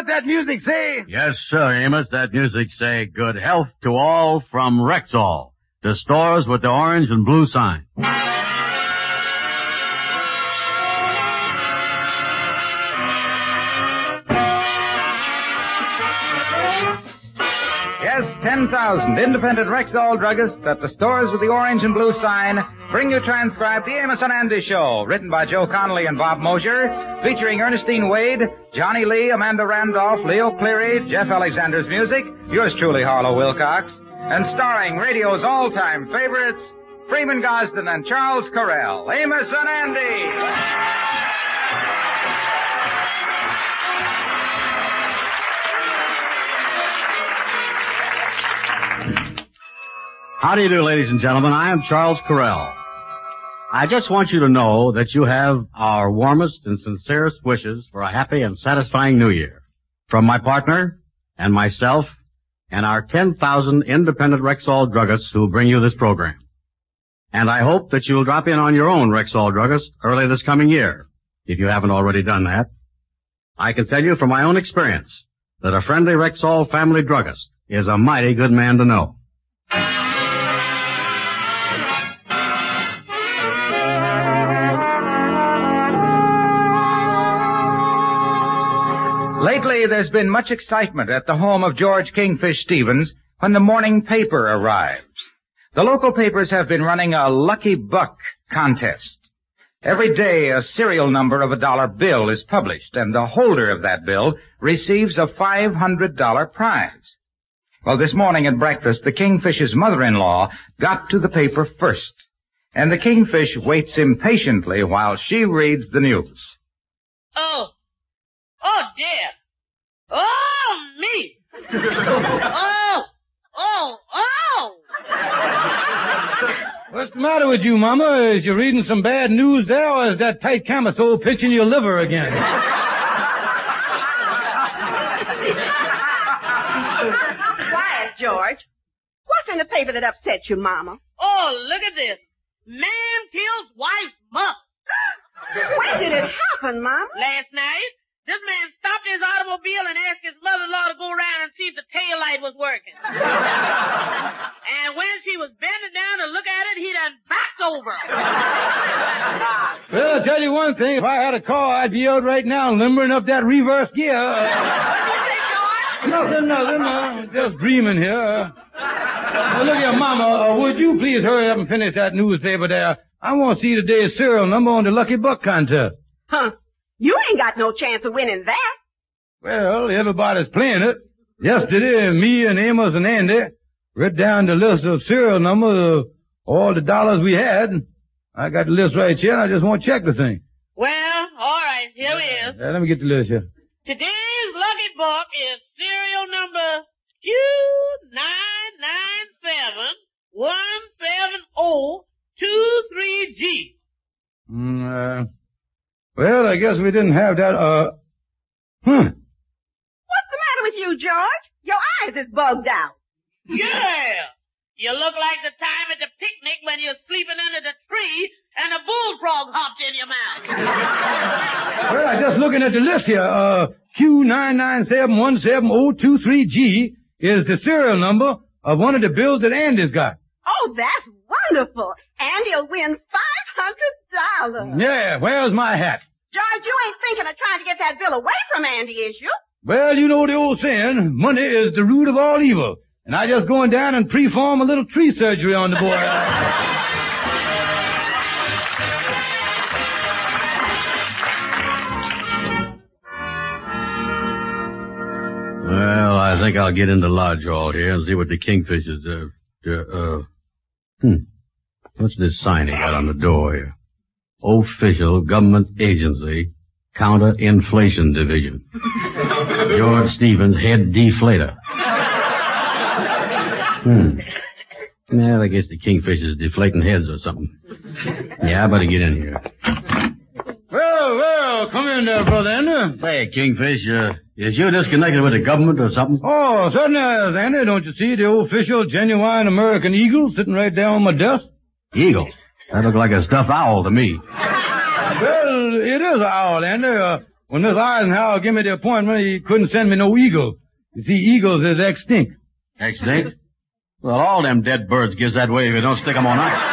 what that music say? Yes, sir, Amos. That music say good health to all from Rexall. The stores with the orange and blue sign. Yes, 10,000 independent Rexall druggists at the stores with the orange and blue sign bring you transcribed The Amos and Andy Show, written by Joe Connolly and Bob Mosher, featuring Ernestine Wade, Johnny Lee, Amanda Randolph, Leo Cleary, Jeff Alexander's music, yours truly, Harlow Wilcox, and starring radio's all-time favorites, Freeman Gosden and Charles Correll. Amos and Andy! How do you do, ladies and gentlemen? I am Charles Correll. I just want you to know that you have our warmest and sincerest wishes for a happy and satisfying New Year. From my partner and myself and our 10,000 independent Rexall druggists who bring you this program. And I hope that you'll drop in on your own Rexall druggist early this coming year, if you haven't already done that. I can tell you from my own experience that a friendly Rexall family druggist is a mighty good man to know. Lately, there's been much excitement at the home of George Kingfish Stevens when the morning paper arrives. The local papers have been running a Lucky Buck contest. Every day, a serial number of a dollar bill is published, and the holder of that bill receives a $500 prize. Well, this morning at breakfast, the Kingfish's mother-in-law got to the paper first, and the Kingfish waits impatiently while she reads the news. Oh, dear. Oh, me. Oh. What's the matter with you, Mama? Is you reading some bad news there, or is that tight camisole pinching your liver again? Quiet, George. What's in the paper that upsets you, Mama? Oh, look at this. Man kills wife's mother. When did it happen, Mama? Last night, this man stopped his automobile and asked his mother-in-law to go around and see if the tail light was working. And when she was bending down to look at it, he done backed over. Well, I'll tell you one thing. If I had a car, I'd be out right now limbering up that reverse gear. Nothing. Just dreaming here. Look here, Mama. Would you please hurry up and finish that newspaper there? I want to see today's serial number on the Lucky Buck contest. Huh. You ain't got no chance of winning that. Well, everybody's playing it. Yesterday, me and Amos and Andy read down the list of serial numbers of all the dollars we had. I got the list right here, and I just want to check the thing. Well, all right, here it is. Let me get the list here. Today's Lucky Buck is serial number Q997017023G. Well, I guess we didn't have that, What's the matter with you, George? Your eyes is bugged out. Yeah. You look like the time at the picnic when you're sleeping under the tree and a bullfrog hopped in your mouth. Well, I'm just looking at the list here. Q997170023G is the serial number of one of the bills that Andy's got. Oh, that's wonderful. Andy'll win $500. Yeah, where's my hat? George, you ain't thinking of trying to get that bill away from Andy, is you? Well, you know the old saying, money is the root of all evil. And I just going down and preform a little tree surgery on the boy. Well, I think I'll get into Lodge Hall here and see what the Kingfish is, What's this sign he got on the door here? Official Government Agency, Counter-Inflation Division. George Stevens, Head Deflator. Well, I guess the Kingfish is deflating heads or something. Yeah, I better get in here. Well, come in there, brother Andy. Hey, Kingfish, is you disconnected with the government or something? Oh, certainly is, Andy. Don't you see the official, genuine American eagle sitting right there on my desk? Eagle? That looked like a stuffed owl to me. Well, it is an owl, Andy. when Miss Eisenhower gave me the appointment, he couldn't send me no eagle. You see, eagles is extinct. Extinct? Well, all them dead birds gives that way if you don't stick 'em on ice.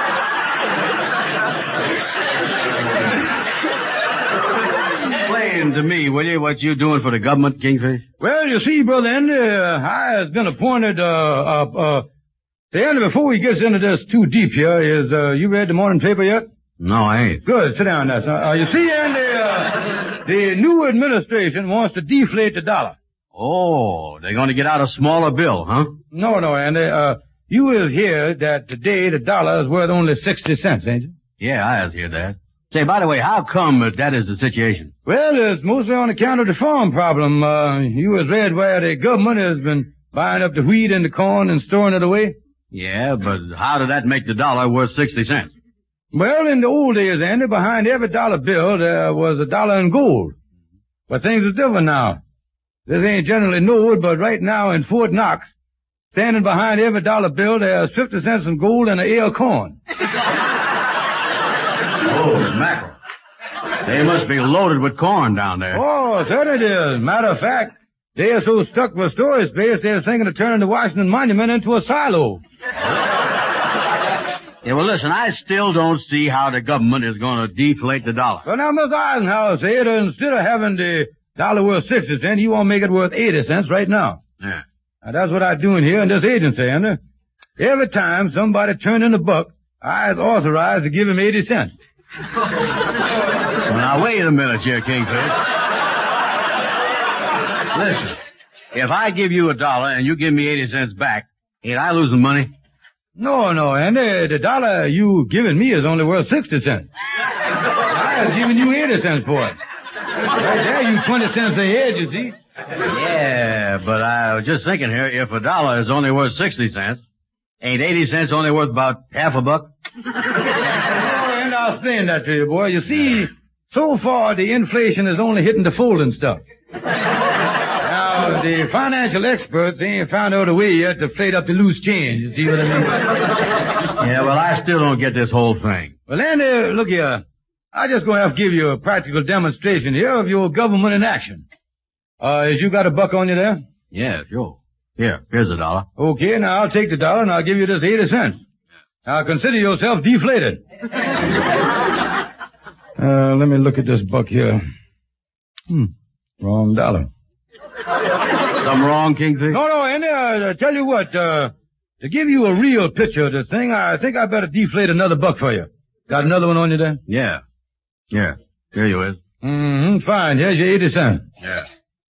Explain to me, will you, what you doing for the government, Kingfish? Well, you see, Brother Andy, I has been appointed, Andy, before we gets into this too deep here, you read the morning paper yet? No, I ain't. Good, sit down now, son. You see, Andy, the new administration wants to deflate the dollar. Oh, they're going to get out a smaller bill, huh? No, Andy, you is here that today the dollar is worth only 60 cents, ain't you? Yeah, I hear that. Say, by the way, how come that is the situation? Well, it's mostly on account of the farm problem. You has read where the government has been buying up the wheat and the corn and storing it away. Yeah, but how did that make the dollar worth 60 cents? Well, in the old days, Andy, behind every dollar bill there was a dollar in gold. But things are different now. This ain't generally known, but right now in Fort Knox, standing behind every dollar bill, there's 50 cents in gold and an ear of corn. Oh, mackerel. They must be loaded with corn down there. Oh, certainly it is. Matter of fact, they are so stuck with storage space, they're thinking of turning the Washington Monument into a silo. Yeah, well, listen, I still don't see how the government is going to deflate the dollar. Well, now, Miss Eisenhower said instead of having the dollar worth 60 cents, you want to make it worth 80 cents right now. Yeah. Now, that's what I'm doing here in this agency, Andy. Every time somebody turns in a buck, I is authorized to give him 80 cents. Well, now, wait a minute here, Kingfish. Listen, if I give you $1 and you give me 80 cents back, ain't I losing money? No, Andy. The dollar you giving me is only worth 60 cents. I is giving you 80 cents for it. Right there, you 20 cents ahead, you see. Yeah, but I was just thinking here, if $1 is only worth 60 cents, ain't 80 cents only worth about half a buck? And I'll explain that to you, boy. You see, so far the inflation is only hitting the folding stuff. Now, the financial experts, they ain't found out a way yet to inflate up the loose change. You see what I mean? Yeah, well, I still don't get this whole thing. Well, Andy, look here. I just gonna have to give you a practical demonstration here of your government in action. Has you got a buck on you there? Yeah, sure. Here's $1. Okay, now I'll take the dollar and I'll give you this 80 cents. Now consider yourself deflated. Let me look at this buck here. Wrong dollar. Something wrong, Kingfish? No, Andy, I tell you what, to give you a real picture of this thing, I think I better deflate another buck for you. Got another one on you there? Yeah. Here you is. Fine. Here's your 80 cents. Yeah.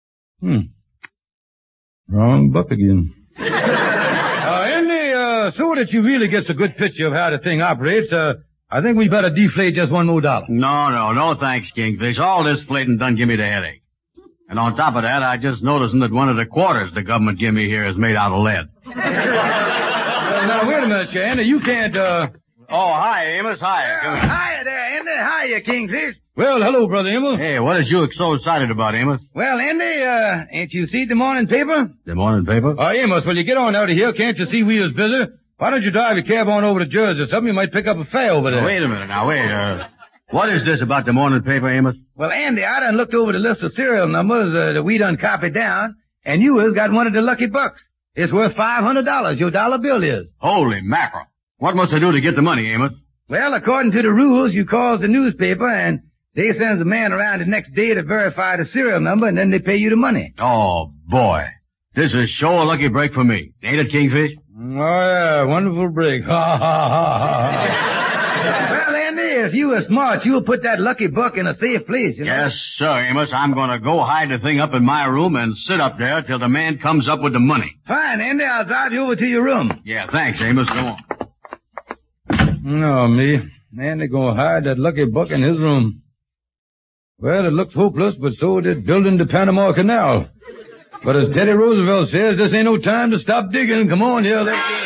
Wrong buck again. Andy, so that you really gets a good picture of how the thing operates, I think we better deflate just one more dollar. No thanks, Kingfish. All this flating done give me the headache. And on top of that, I just noticed that one of the quarters the government give me here is made out of lead. Now, wait a minute, Andy. You can't, Oh, hi, Amos. Hi. Come here. Hiya there, Andy. Hiya, Kingfish. Well, hello, Brother Amos. Hey, what is you so excited about, Amos? Well, Andy, ain't you seen the morning paper? The morning paper? Amos, will you get on out of here? Can't you see we is busy? Why don't you drive your cab on over to Jersey or something? You might pick up a fare over there. Wait a minute now, what is this about the morning paper, Amos? Well, Andy, I done looked over the list of serial numbers that we done copied down, and you has got one of the lucky bucks. It's worth $500, your dollar bill is. Holy mackerel. What must I do to get the money, Amos? Well, according to the rules, you calls the newspaper, and they sends a man around the next day to verify the serial number, and then they pay you the money. Oh, boy. This is sure a lucky break for me. Ain't it, Kingfish? Oh, yeah, wonderful break. Ha, ha, ha, ha. Well, Andy, if you are smart, you'll put that lucky buck in a safe place, you know. Yes, sir, Amos. I'm going to go hide the thing up in my room and sit up there till the man comes up with the money. Fine, Andy. I'll drive you over to your room. Yeah, thanks, Amos. Go on. No, me. Andy gonna hide that lucky buck in his room. Well, it looked hopeless, but so did building the Panama Canal. But as Teddy Roosevelt says, this ain't no time to stop digging. Come on here, let's go.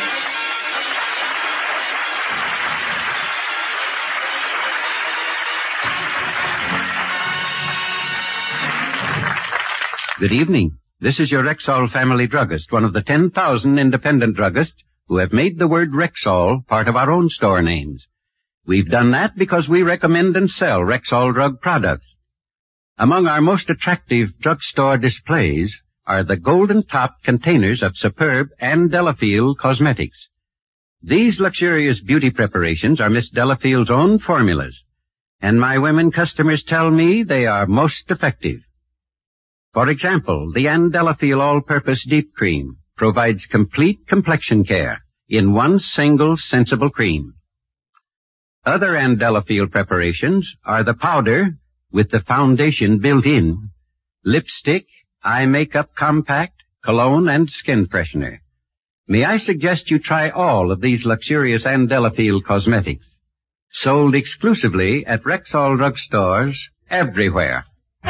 Good evening. This is your Rexall family druggist, one of the 10,000 independent druggists who have made the word Rexall part of our own store names. We've done that because we recommend and sell Rexall drug products. Among our most attractive drugstore displays are the golden-topped containers of superb Ann Delafield cosmetics. These luxurious beauty preparations are Miss Delafield's own formulas, and my women customers tell me they are most effective. For example, the Ann Delafield All-Purpose Deep Cream provides complete complexion care in one single sensible cream. Other Ann Delafield preparations are the powder with the foundation built in, lipstick, eye makeup compact, cologne, and skin freshener. May I suggest you try all of these luxurious Ann Delafield cosmetics, sold exclusively at Rexall drugstores everywhere.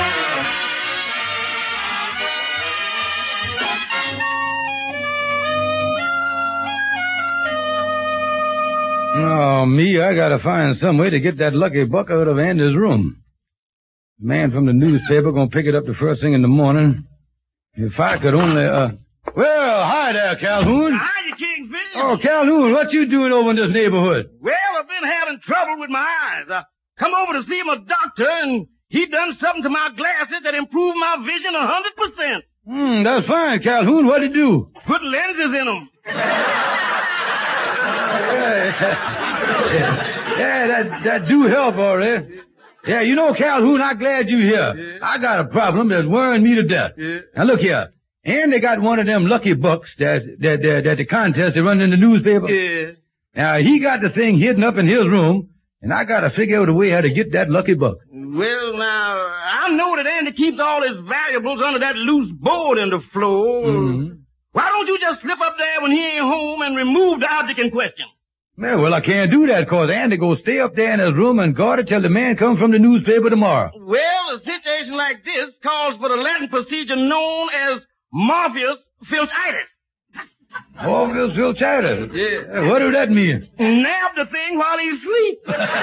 Oh, me, I gotta find some way to get that lucky buck out of Andy's room. The man from the newspaper gonna pick it up the first thing in the morning. If I could only, Well, hi there, Calhoun. Hi, Kingfish. Oh, Calhoun, what you doing over in this neighborhood? Well, I've been having trouble with my eyes. I come over to see my doctor, and he done something to my glasses that improved my vision 100%. That's fine, Calhoun. What'd he do? Put lenses in them. Yeah, that do help, all right. Yeah, you know, Calhoun, I'm glad you're here. Yeah. I got a problem that's worrying me to death. Yeah. Now, look here. And they got one of them lucky bucks that the contest they run in the newspaper. Yeah. Now, he got the thing hidden up in his room, and I gotta figure out a way how to get that lucky buck. Well, now, I know that Andy keeps all his valuables under that loose board in the floor. Mm-hmm. Why don't you just slip up there when he ain't home and remove the object in question? Yeah, well, I can't do that, cause Andy go stay up there in his room and guard it till the man comes from the newspaper tomorrow. Well, a situation like this calls for the Latin procedure known as Morpheus Filchitis. Morpheus Filchitis? Yeah. What do that mean? Nab the thing while he's asleep.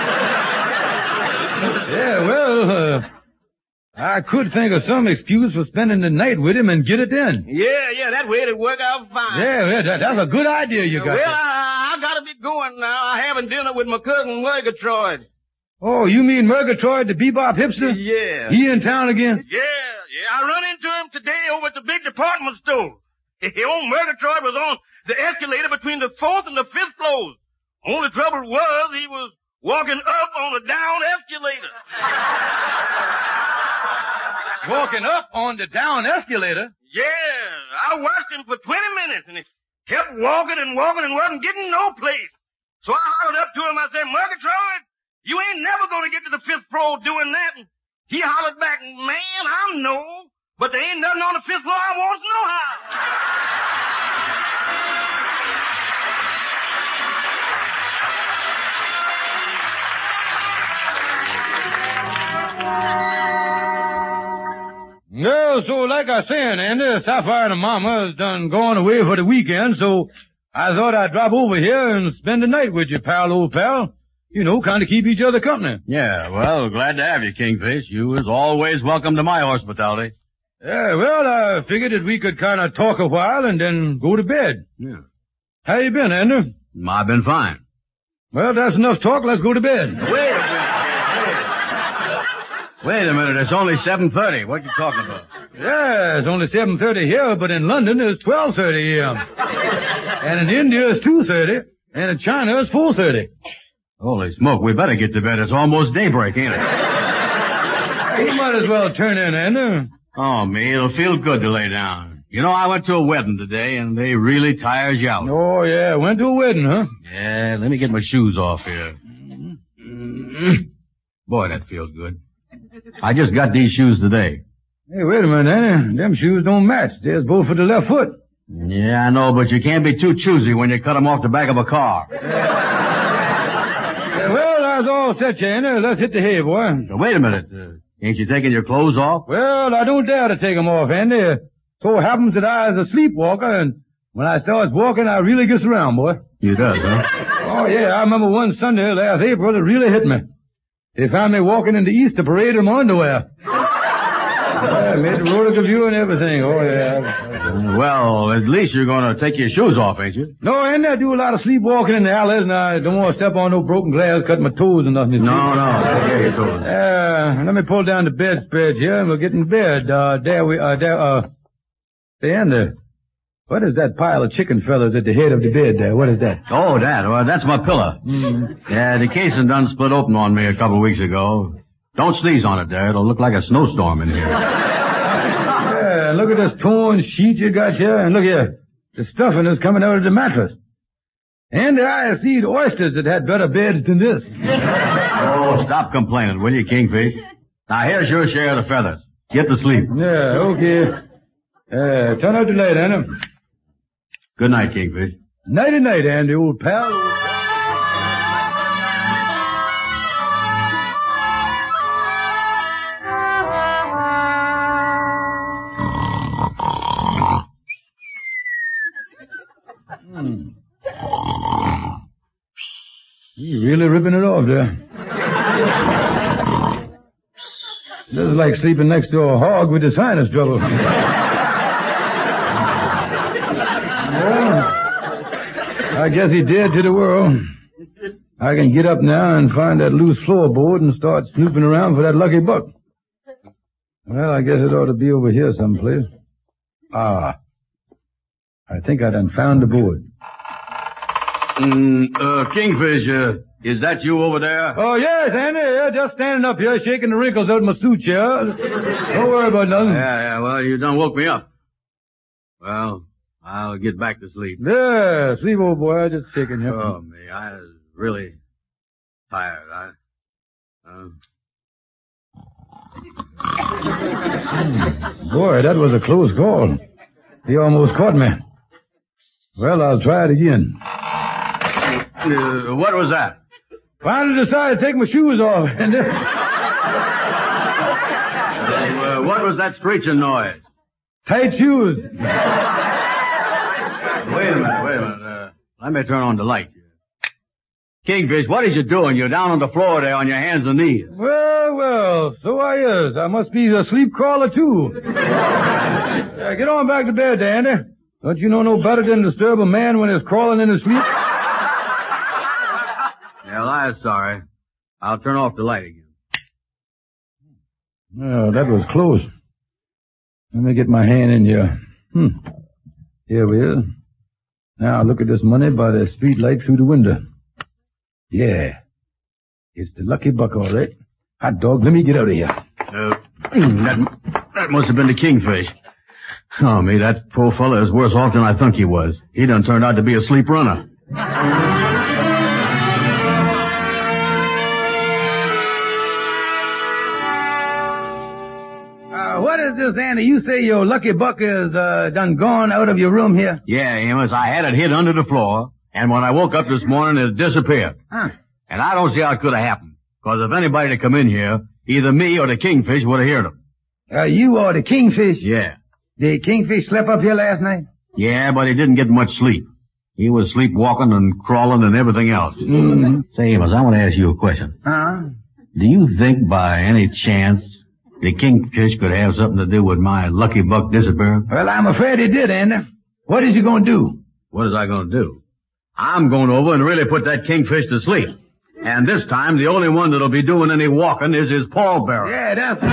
Yeah, well, I could think of some excuse for spending the night with him and get it in. Yeah, that way it'd work out fine. Yeah, that's a good idea you got. Well, I gotta be going now. I having dinner with my cousin Murgatroyd. Oh, you mean Murgatroyd, the bebop hipster? Yeah. He in town again? Yeah. I run into him today over at the big department store. Old Murgatroyd was on the escalator between the 4th and the 5th floors. Only trouble was he was walking up on the down escalator. Walking up on the down escalator? Yeah, I watched him for 20 minutes, and he kept walking and wasn't getting no place. So I hollered up to him, I said, Murgatroyd, you ain't never gonna get to the 5th floor doing that. And he hollered back, man, I know, but there ain't nothing on the 5th floor I wants no how. No, so like I said, Andy, Sapphire and her mama has done gone away for the weekend, so I thought I'd drop over here and spend the night with you, pal, old pal. You know, kind of keep each other company. Yeah, well, glad to have you, Kingfish. You was always welcome to my hospitality. Yeah, well, I figured that we could kind of talk a while and then go to bed. Yeah. How you been, Andy? I've been fine. Well, that's enough talk. Let's go to bed. Wait a minute. It's only 7:30. What you talking about? Yeah, it's only 7:30 here, but in London it's 12:30 a.m. And in India it's 2:30, and in China it's 4:30. Holy smoke, we better get to bed. It's almost daybreak, ain't it? You might as well turn in, Andy. Oh, me, it'll feel good to lay down. You know, I went to a wedding today, and they really tires you out. Oh, yeah, went to a wedding, huh? Yeah, let me get my shoes off here. Boy, that feels good. I just got these shoes today. Hey, wait a minute, Andy. Them shoes don't match. They're both for the left foot. Yeah, I know, but you can't be too choosy when you cut them off the back of a car. Well, that's all set, Andy. Let's hit the hay, boy. Now, wait a minute. Ain't you taking your clothes off? Well, I don't dare to take them off, Andy. So it happens that I is a sleepwalker, and when I starts walking, I really gets around, boy. You does, huh? Oh, yeah, I remember one Sunday last April, it really hit me. They found me walking in the Easter parade in my underwear. Yeah, made the road of view and everything. Oh, yeah. Well, at least you're going to take your shoes off, ain't you? No, and I do a lot of sleepwalking in the alleys, and I don't want to step on no broken glass, cut my toes and nothing. No. Take care of your toes. Let me pull down the bedspread here, and we'll get in bed. There. What is that pile of chicken feathers at the head of the bed there? What is that? Oh, that. Well, that's my pillow. Yeah, the casing done split open on me a couple of weeks ago. Don't sneeze on it there. It'll look like a snowstorm in here. Yeah, look at this torn sheet you got here, and look here. The stuffing is coming out of the mattress. And I see the oysters that had better beds than this. Oh, stop complaining, will you, Kingfish? Now, here's your share of the feathers. Get to sleep. Yeah, okay. Turn out the light, Anna. Good night, Kingfish. Nighty-night, Andy, old pal. You're really ripping it off there. This is like sleeping next to a hog with the sinus trouble. Well, I guess he dared to the world. I can get up now and find that loose floorboard and start snooping around for that lucky buck. Well, I guess it ought to be over here someplace. I think I done found the board. Kingfish, is that you over there? Oh, yes, Andy. Yeah, just standing up here, shaking the wrinkles out of my suit here. Don't worry about nothing. Yeah, well, you done woke me up. Well, I'll get back to sleep. Yeah, sleep, old boy. I just shaking here. Oh, me, I was really tired. Boy, that was a close call. He almost caught me. Well, I'll try it again. What was that? Finally decided to take my shoes off. And what was that screeching noise? Tight shoes. Wait a minute. Let me turn on the light. Kingfish, what is you doing? You're down on the floor there on your hands and knees. Well, so I is. I must be a sleep crawler, too. Get on back to bed, Andy. Don't you know no better than to disturb a man when he's crawling in his sleep? Well, I'm sorry. I'll turn off the light again. Well, that was close. Let me get my hand in here. Here we is. Now look at this money by the street light through the window. Yeah. It's the lucky buck, all right. Hot dog, let me get out of here. That must have been the Kingfish. Oh, me, that poor fella is worse off than I think he was. He done turned out to be a sleep runner. What is this, Andy? You say your lucky buck is done gone out of your room here? Yeah, Amos, I had it hid under the floor, and when I woke up this morning, it disappeared. Huh. And I don't see how it could have happened, because if anybody had come in here, either me or the Kingfish would have heard him. You or the Kingfish? Yeah. Did Kingfish sleep up here last night? Yeah, but he didn't get much sleep. He was sleepwalking and crawling and everything else. Mm-hmm. Say, Amos, I want to ask you a question. Do you think by any chance the Kingfish could have something to do with my lucky buck disappearing? Well, I'm afraid he did, Andy. What is you going to do? What is I going to do? I'm going over and really put that Kingfish to sleep. And this time, the only one that'll be doing any walking is his pallbearer. Yeah, that's...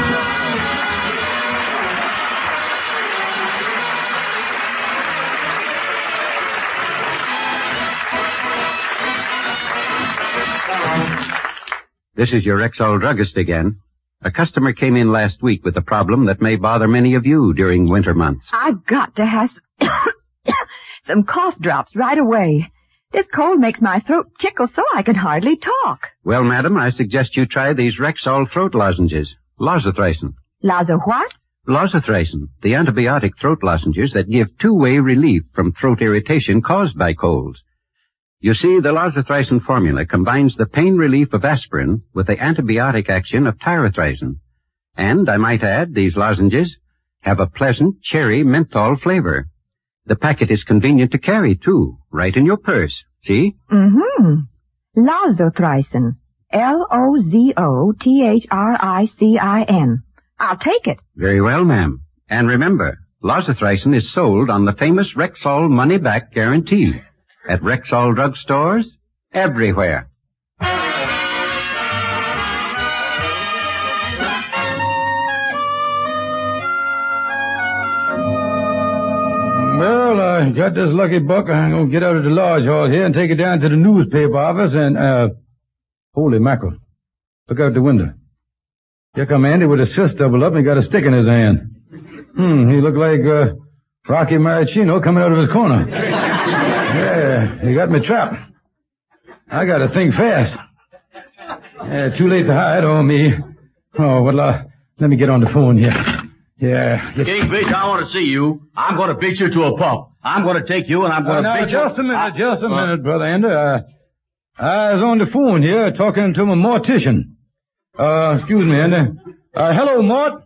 This is your Rexall druggist again. A customer came in last week with a problem that may bother many of you during winter months. I've got to have some cough drops right away. This cold makes my throat tickle so I can hardly talk. Well, madam, I suggest you try these Rexall throat lozenges. Lozathricin. Lazo what? Lozathricin, the antibiotic throat lozenges that give two-way relief from throat irritation caused by colds. You see, the lozathricin formula combines the pain relief of aspirin with the antibiotic action of tyrothricin. And, I might add, these lozenges have a pleasant cherry menthol flavor. The packet is convenient to carry, too, right in your purse. See? Mm-hmm. Lozathricin. Lozothricin. I'll take it. Very well, ma'am. And remember, lozathricin is sold on the famous Rexall money-back guarantee at Rexall drugstores everywhere. Well, I got this lucky buck. I'm going to get out of the lodge hall here and take it down to the newspaper office and, holy mackerel. Look out the window. Here come Andy with his fist doubled up and he got a stick in his hand. He looked like, Rocky Maricino coming out of his corner. Yeah, he got me trapped. I gotta think fast. Yeah, too late to hide on me. Oh, well, let me get on the phone here. Yeah. Kingfish, I want to see you. I'm going to beat you to a pulp. I'm going to take you and I'm going to beat you. Just a minute, Brother Andy. I was on the phone here talking to my mortician. Excuse me, Andy. Hello, Mort.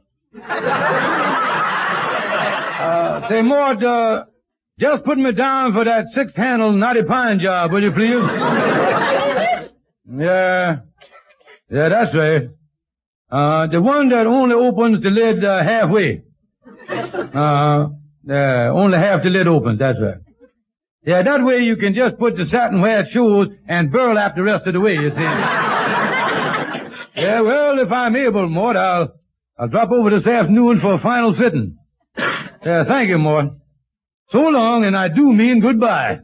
Say, Mort, just put me down for that 6-handle knotty pine job, will you please? Yeah, that's right. The one that only opens the lid halfway. Only half the lid opens, that's right. Yeah, that way you can just put the satin where it shows and burlap the rest of the way, you see. Yeah, well, if I'm able, Mort, I'll drop over this afternoon for a final sitting. Yeah, thank you, Mort. So long, and I do mean goodbye.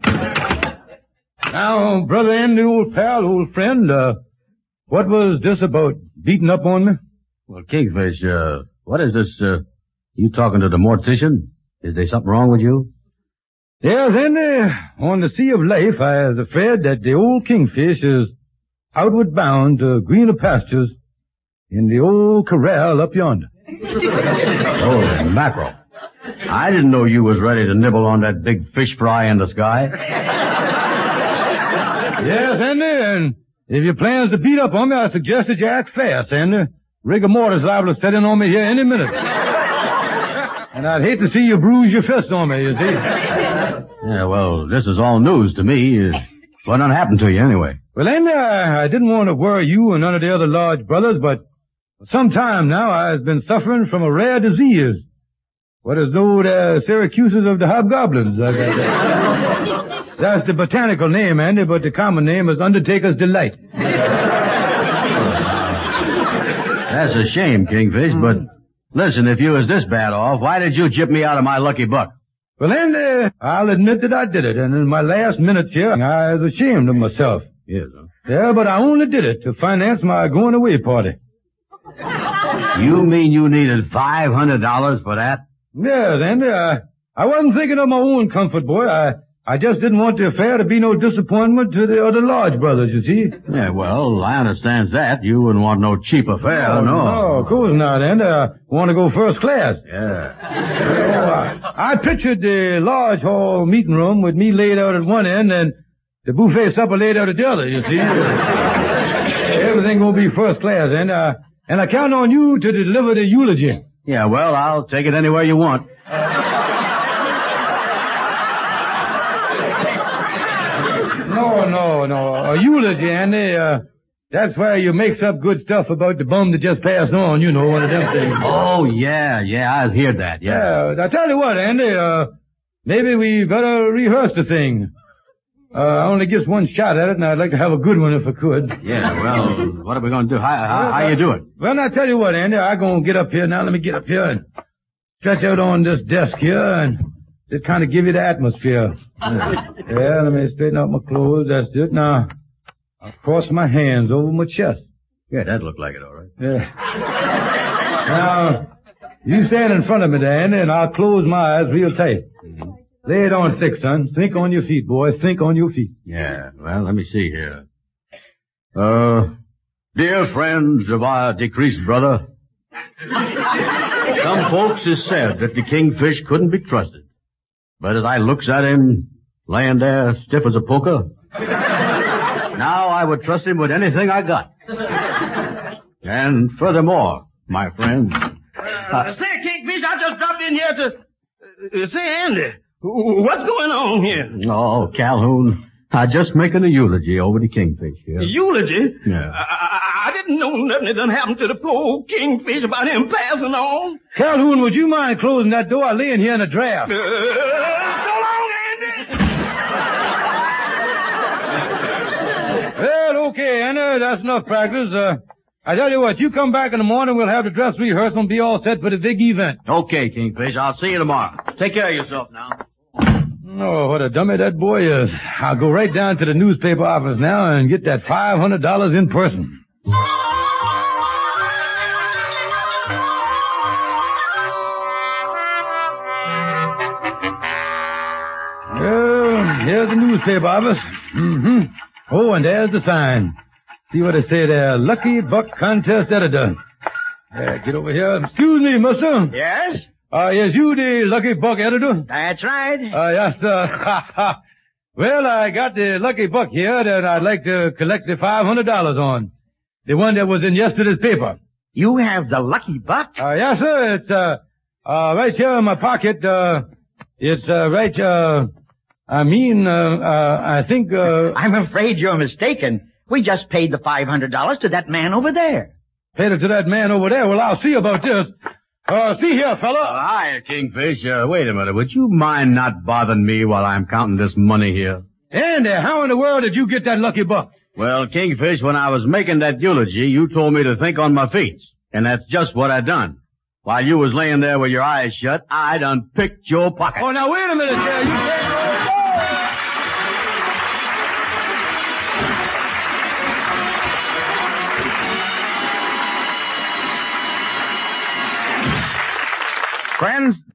Now, Brother Andy, old pal, old friend, what was this about beating up on me? Well, Kingfish, what is this, you talking to the mortician? Is there something wrong with you? Yes, Andy, on the sea of life, I was afraid that the old Kingfish is outward bound to greener pastures in the old corral up yonder. Holy mackerel. I didn't know you was ready to nibble on that big fish fry in the sky. Yes, Andy, and if your plans to beat up on me, I suggest that you act fast, Andy. Rigor mortis liable to set in on me here any minute. And I'd hate to see you bruise your fist on me, you see. Yeah, well, this is all news to me. What done happened to you anyway? Well, Andy, I didn't want to worry you and none of the other Lodge brothers, but for some time now I've been suffering from a rare disease. What is known as Syracuses of the Hobgoblins. That's the botanical name, Andy, but the common name is Undertaker's Delight. That's a shame, Kingfish, but listen, if you was this bad off, why did you jip me out of my lucky buck? Well, Andy, I'll admit that I did it, and in my last minutes here, I was ashamed of myself. Yes, huh? Yeah, but I only did it to finance my going away party. You mean you needed $500 for that? Yes, Andy, I wasn't thinking of my own comfort, boy. I just didn't want the affair to be no disappointment to the other Lodge brothers, you see. Yeah, well, I understand that. You wouldn't want no cheap affair, no. No, of course not, Andy. I want to go first class. Yeah. I pictured the Lodge Hall meeting room with me laid out at one end and the buffet supper laid out at the other, you see. Everything gonna be first class, and I count on you to deliver the eulogy. Yeah, well, I'll take it anywhere you want. No. A eulogy, Andy. That's where you makes up good stuff about the bum that just passed on, you know, one of them things. Oh, yeah, I've heard that, yeah. I tell you what, Andy, maybe we better rehearse the thing. I only get one shot at it, and I'd like to have a good one if I could. Yeah, well, what are we going to do? How you do it? Well, I tell you what, Andy, I'm going to get up here. Now, let me get up here and stretch out on this desk here and just kind of give you the atmosphere. Yeah, let me straighten out my clothes. That's it. Now, I'll cross my hands over my chest. Yeah, that looked like it, all right. Yeah. Now, you stand in front of me, Andy, and I'll close my eyes real tight. Mm-hmm. Lay it on thick, son. Think on your feet, boy. Think on your feet. Yeah, well, let me see here. Dear friends of our decreased brother, some folks has said that the Kingfish couldn't be trusted. But as I looks at him, laying there stiff as a poker, now I would trust him with anything I got. And furthermore, my friends... Say, Kingfish, I just dropped in here to... say, Andy... What's going on here? Oh, Calhoun, I just making a eulogy over the Kingfish here. A eulogy? Yeah. I didn't know nothing had done happened to the poor old Kingfish about him passing on. Calhoun, would you mind closing that door? I lay in here in a draft. So long, Andy. Well, okay, Anna, that's enough practice. I tell you what, you come back in the morning, we'll have the dress rehearsal and be all set for the big event. Okay, Kingfish. I'll see you tomorrow. Take care of yourself now. Oh, what a dummy that boy is. I'll go right down to the newspaper office now and get that $500 in person. Well, here's the newspaper office. Mm-hmm. Oh, and there's the sign. See what it say there. Lucky Buck Contest Editor. Get over here. Excuse me, mister. Yes? Is you the Lucky Buck Editor? That's right. Yes, sir. Well, I got the Lucky Buck here that I'd like to collect the $500 on. The one that was in yesterday's paper. You have the Lucky Buck? Yes, sir. It's, right here in my pocket. It's, right, I think, I'm afraid you're mistaken. We just paid the $500 to that man over there. Paid it to that man over there. Well, I'll see about this. See here, fella. Hi, Kingfish. Wait a minute. Would you mind not bothering me while I'm counting this money here? Andy, how in the world did you get that Lucky Buck? Well, Kingfish, when I was making that eulogy, you told me to think on my feet. And that's just what I done. While you was laying there with your eyes shut, I done picked your pocket. Oh, now wait a minute there. You can't... Friends,